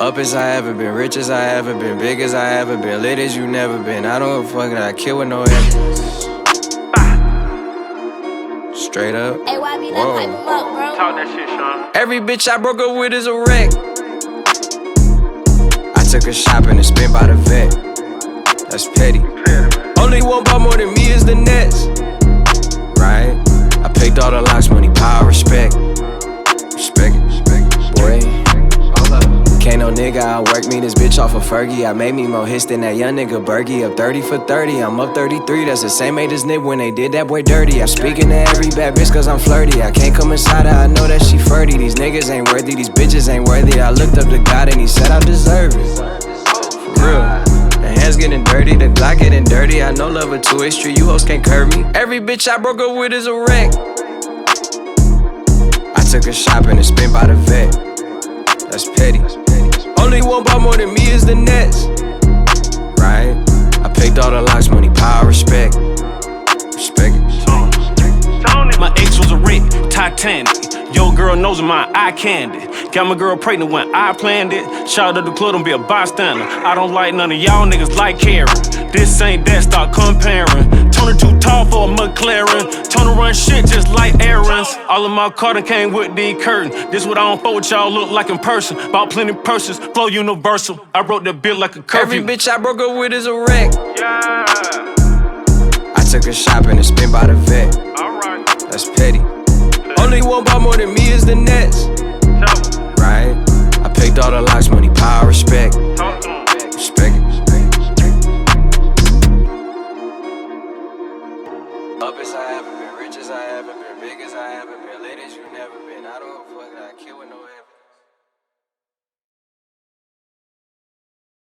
Up as I ever been, rich as I ever been, big as I ever been, lit as you never been. I don't give a fuck that I kill with no evidence. Straight up. Hey, YB, let's hype him up, bro. Talk that shit, Sean. Every bitch I broke up with is a wreck. I took her shopping and spent by the vet. That's petty. Only one bought more than me is the Nets. Right? I picked all the locks, money, power, respect. Respect it, boy. Can't no nigga outwork me, this bitch off of Fergie. I made me more hits than that young nigga Bergie. Up 30 for 30, I'm up 33. That's the same age as Nip when they did that boy dirty. I'm speaking to every bad bitch cause I'm flirty. I can't come inside her, I know that she flirty. These niggas ain't worthy, these bitches ain't worthy. I looked up to God and he said I deserve it. For real. The hands getting dirty, the Glock getting dirty. I know love a two-way street, you hoes can't curb me. Every bitch I broke up with is a wreck. I took her shopping and spent by the vet. That's petty. Only one bought more than me is the Nets. Right? I picked all the locks, money, power, respect. Respect it. My ex was a wreck, Titanic. Yo girl knows my eye candy. Got my girl pregnant when I planned it. Shout out to the club, don't be a bystander. I don't like none of y'all niggas like Karen. This ain't that, start comparing. Tony too tall for a McLaren. Tony run shit just like errands. All of my Carter came with the curtain. This what I don't fuck with y'all look like in person. Bought plenty purses, flow universal. I wrote that bill like a curfew. Every bitch I broke up with is a wreck. Yeah. I took her shopping and spent by the vet. Alright. That's petty. Only one bought more than me is the Nets.